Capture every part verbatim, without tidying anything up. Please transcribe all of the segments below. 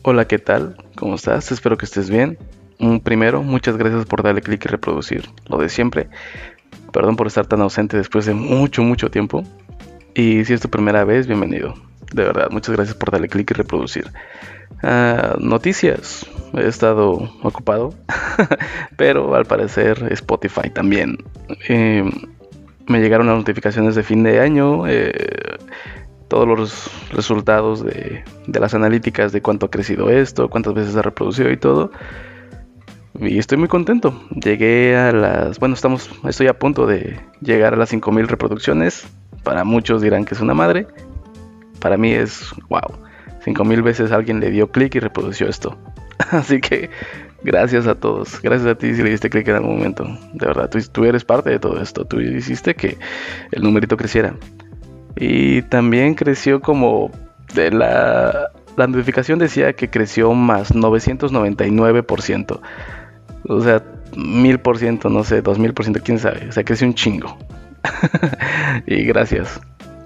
Hola, ¿qué tal? ¿Cómo estás? Espero que estés bien. Mm, Primero, muchas gracias por darle clic y reproducir. Lo de siempre. Perdón por estar tan ausente después de mucho, mucho tiempo. Y si es tu primera vez, bienvenido. De verdad, muchas gracias por darle clic y reproducir. Ah, noticias. He estado ocupado, pero al parecer Spotify también. Eh, Me llegaron las notificaciones de fin de año. Eh, todos los resultados de, de las analíticas de cuánto ha crecido esto, cuántas veces ha reproducido y todo. Y estoy muy contento. Llegué a las... Bueno, estamos, estoy a punto de llegar a las cinco mil reproducciones. Para muchos dirán que es una madre. Para mí es wow. cinco mil veces alguien le dio clic y reprodució esto. Así que gracias a todos. Gracias a ti si le diste clic en algún momento. De verdad, tú, tú eres parte de todo esto. Tú hiciste que el numerito creciera. Y también creció como de la, la notificación decía que creció más novecientos noventa y nueve por ciento. O sea, mil por ciento, no sé, dos mil por ciento, quién sabe. O sea, creció un chingo. Y gracias.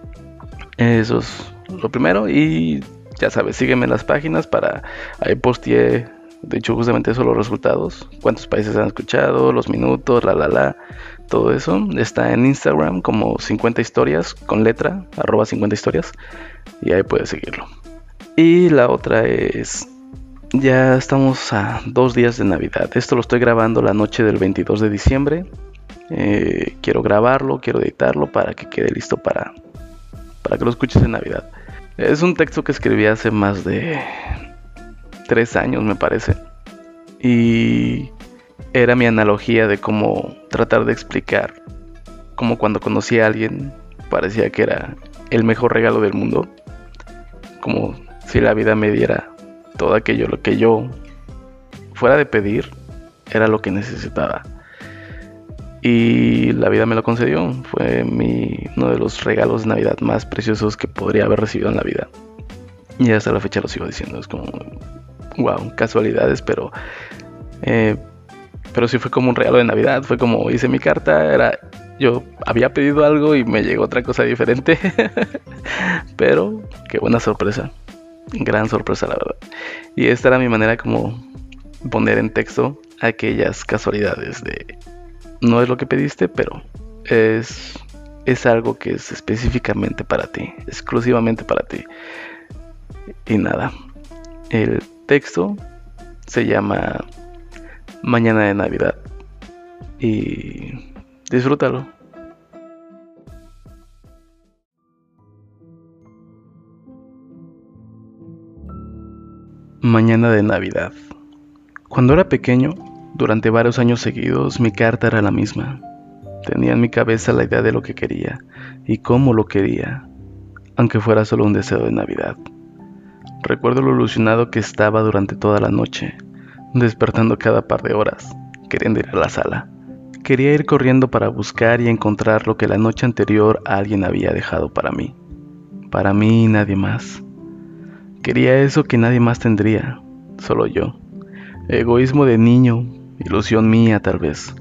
Eso es lo primero. Y ya sabes, sígueme en las páginas para... Ahí posteé, de hecho, justamente eso, los resultados. Cuántos países han escuchado, los minutos, la la la. Todo eso está en Instagram como cincuenta historias con letra, arroba cincuenta historias. Y ahí puedes seguirlo. Y la otra es... Ya estamos a dos días de Navidad. Esto lo estoy grabando la noche del veintidós de diciembre. Eh, quiero grabarlo, quiero editarlo para que quede listo para, para que lo escuches en Navidad. Es un texto que escribí hace más de tres años, me parece. Y era mi analogía de cómo tratar de explicar cómo cuando conocí a alguien parecía que era el mejor regalo del mundo. Como si la vida me diera todo aquello, lo que yo fuera de pedir, era lo que necesitaba. Y la vida me lo concedió. Fue mi, uno de los regalos de Navidad más preciosos que podría haber recibido en la vida. Y hasta la fecha lo sigo diciendo. Es como, wow, casualidades, pero... Eh, pero sí fue como un regalo de Navidad. Fue como hice mi carta, era... Yo había pedido algo y me llegó otra cosa diferente. Pero qué buena sorpresa. Gran sorpresa, la verdad. Y esta era mi manera como poner en texto aquellas casualidades de... No es lo que pediste, pero es, es algo que es específicamente para ti, exclusivamente para ti. Y nada, el texto se llama Mañana de Navidad. Y disfrútalo. Mañana de Navidad. Cuando era pequeño, durante varios años seguidos, mi carta era la misma. Tenía en mi cabeza la idea de lo que quería y cómo lo quería, aunque fuera solo un deseo de Navidad. Recuerdo lo ilusionado que estaba durante toda la noche, despertando cada par de horas, queriendo ir a la sala. Quería ir corriendo para buscar y encontrar lo que la noche anterior alguien había dejado para mí. Para mí y nadie más. Quería eso que nadie más tendría, solo yo. Egoísmo de niño, ilusión mía tal vez.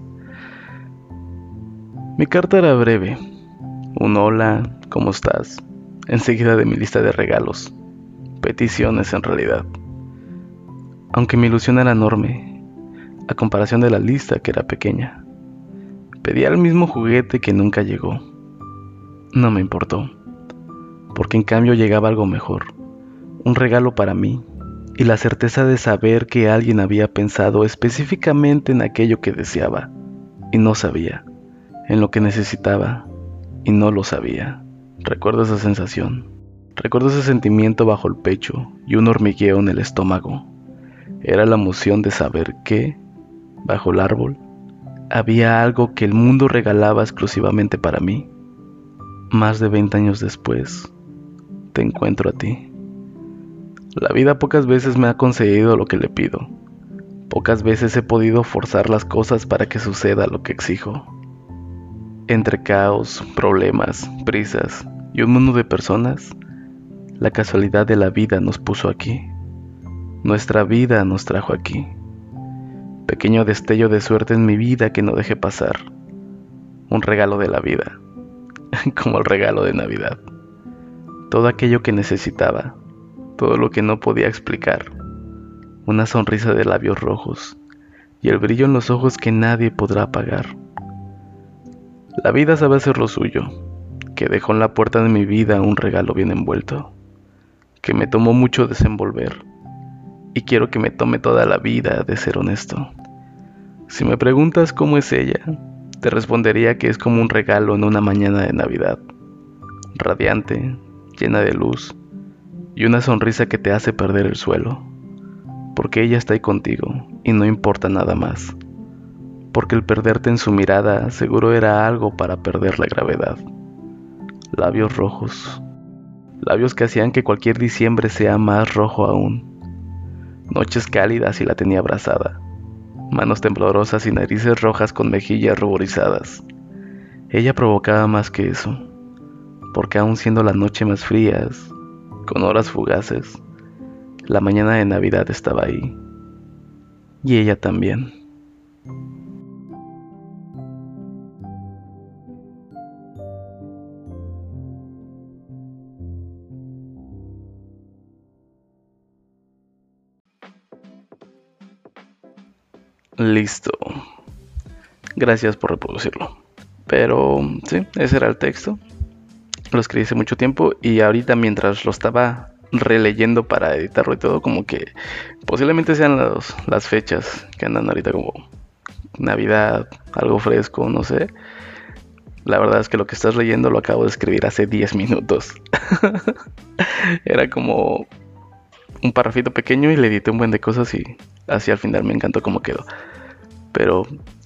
Mi carta era breve. Un hola, ¿cómo estás? Enseguida de mi lista de regalos. Peticiones en realidad. Aunque mi ilusión era enorme, a comparación de la lista que era pequeña. Pedía el mismo juguete que nunca llegó. No me importó, porque en cambio llegaba algo mejor. Un regalo para mí. Y la certeza de saber que alguien había pensado específicamente en aquello que deseaba y no sabía, en lo que necesitaba y no lo sabía. Recuerdo esa sensación, recuerdo ese sentimiento bajo el pecho y un hormigueo en el estómago. Era la emoción de saber que, bajo el árbol, había algo que el mundo regalaba exclusivamente para mí. Más de veinte años después, te encuentro a ti. La vida pocas veces me ha concedido lo que le pido. Pocas veces he podido forzar las cosas para que suceda lo que exijo. Entre caos, problemas, prisas y un mundo de personas, la casualidad de la vida nos puso aquí. Nuestra vida nos trajo aquí. Pequeño destello de suerte en mi vida que no dejé pasar. Un regalo de la vida, como el regalo de Navidad. Todo aquello que necesitaba. Todo lo que no podía explicar, una sonrisa de labios rojos y el brillo en los ojos que nadie podrá apagar. La vida sabe hacer lo suyo, que dejó en la puerta de mi vida un regalo bien envuelto, que me tomó mucho desenvolver, y quiero que me tome toda la vida de ser honesto. Si me preguntas cómo es ella, te respondería que es como un regalo en una mañana de Navidad, radiante, llena de luz, y una sonrisa que te hace perder el suelo, porque ella está ahí contigo y no importa nada más, porque el perderte en su mirada seguro era algo para perder la gravedad. Labios rojos, labios que hacían que cualquier diciembre sea más rojo aún, noches cálidas y la tenía abrazada, manos temblorosas y narices rojas con mejillas ruborizadas. Ella provocaba más que eso, porque aun siendo las noches más frías, con horas fugaces, la mañana de Navidad estaba ahí, y ella también. Listo. Gracias por reproducirlo. Pero sí, ese era el texto. Lo escribí hace mucho tiempo y ahorita mientras lo estaba releyendo para editarlo y todo, como que posiblemente sean los, las fechas que andan ahorita como Navidad, algo fresco, no sé. La verdad es que lo que estás leyendo lo acabo de escribir hace diez minutos. Era como un parrafito pequeño y le edité un buen de cosas y así al final me encantó cómo quedó. Pero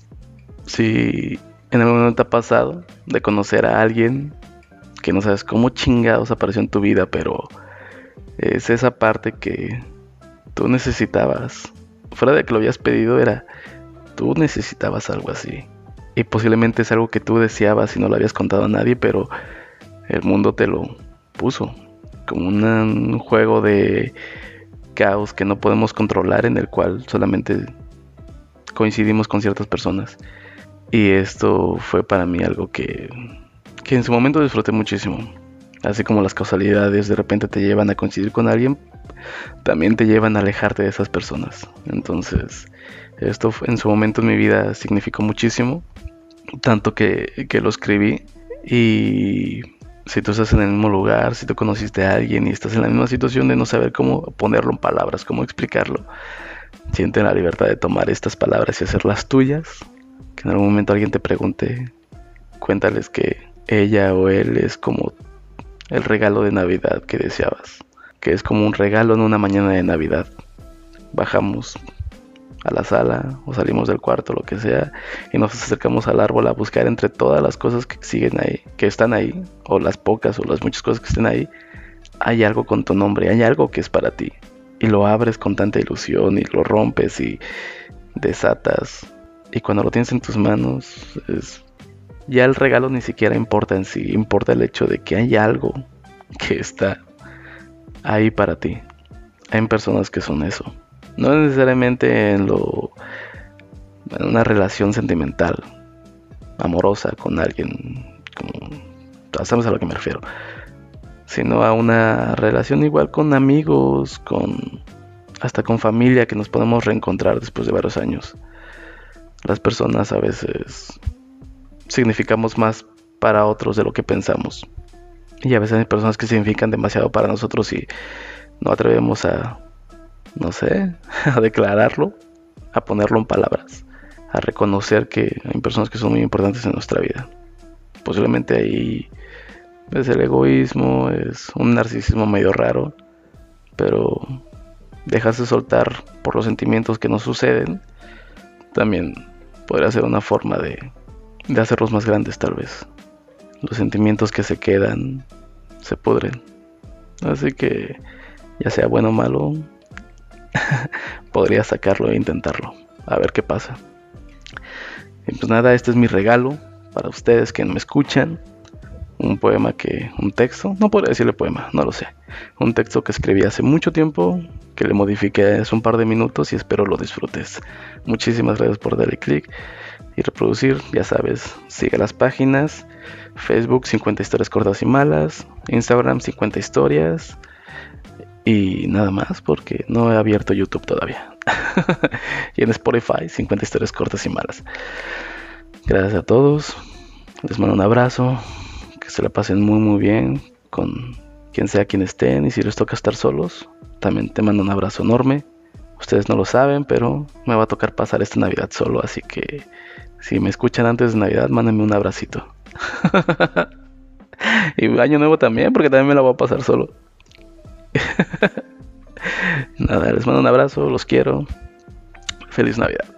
si en algún momento te ha pasado de conocer a alguien que no sabes cómo chingados apareció en tu vida, pero es esa parte que tú necesitabas, fuera de que lo habías pedido, era tú necesitabas algo así. Y posiblemente es algo que tú deseabas y no lo habías contado a nadie, pero el mundo te lo puso como una, un juego de caos que no podemos controlar, en el cual solamente coincidimos con ciertas personas. Y esto fue para mí algo que, que en su momento disfruté muchísimo. Así como las causalidades de repente te llevan a coincidir con alguien, también te llevan a alejarte de esas personas. Entonces, esto en su momento en mi vida significó muchísimo, tanto que, que lo escribí. Y si tú estás en el mismo lugar, si tú conociste a alguien y estás en la misma situación de no saber cómo ponerlo en palabras, cómo explicarlo, siente la libertad de tomar estas palabras y hacerlas tuyas. Que en algún momento alguien te pregunte, cuéntales que ella o él es como el regalo de Navidad que deseabas, que es como un regalo en una mañana de Navidad. Bajamos a la sala o salimos del cuarto, lo que sea, y nos acercamos al árbol a buscar entre todas las cosas que siguen ahí, que están ahí, o las pocas o las muchas cosas que estén ahí, hay algo con tu nombre, hay algo que es para ti, y lo abres con tanta ilusión y lo rompes y desatas, y cuando lo tienes en tus manos, es... ya el regalo ni siquiera importa en sí, importa el hecho de que hay algo que está ahí para ti. Hay personas que son eso. No necesariamente en lo en una relación sentimental, amorosa con alguien, como, sabes a lo que me refiero, sino a una relación igual con amigos, con hasta con familia, que nos podemos reencontrar después de varios años. Las personas a veces significamos más para otros de lo que pensamos, y a veces hay personas que significan demasiado para nosotros y no atrevemos a, no sé, a declararlo, a ponerlo en palabras, a reconocer que hay personas que son muy importantes en nuestra vida. Posiblemente ahí es el egoísmo, es un narcisismo medio raro, pero dejarse soltar por los sentimientos que nos suceden también podría ser una forma de, de hacerlos más grandes, tal vez. Los sentimientos que se quedan se pudren, así que ya sea bueno o malo, podría sacarlo e intentarlo, a ver qué pasa. Y pues nada, este es mi regalo para ustedes que me escuchan. Un poema que, un texto, no podría decirle poema, no lo sé. Un texto que escribí hace mucho tiempo, que le modifiqué hace un par de minutos y espero lo disfrutes. Muchísimas gracias por darle click y reproducir, ya sabes, sigue las páginas, Facebook cincuenta historias cortas y malas, Instagram cincuenta historias, Y nada más porque no he abierto YouTube todavía. Y en Spotify, cincuenta historias cortas y malas. Gracias a todos. Les mando un abrazo. Que se la pasen muy muy bien con quien sea quien estén. Y si les toca estar solos, también te mando un abrazo enorme. Ustedes no lo saben, pero me va a tocar pasar esta Navidad solo. Así que si me escuchan antes de Navidad, mándenme un abracito. Y Año Nuevo también, porque también me la voy a pasar solo. Nada, les mando un abrazo, los quiero. Feliz Navidad.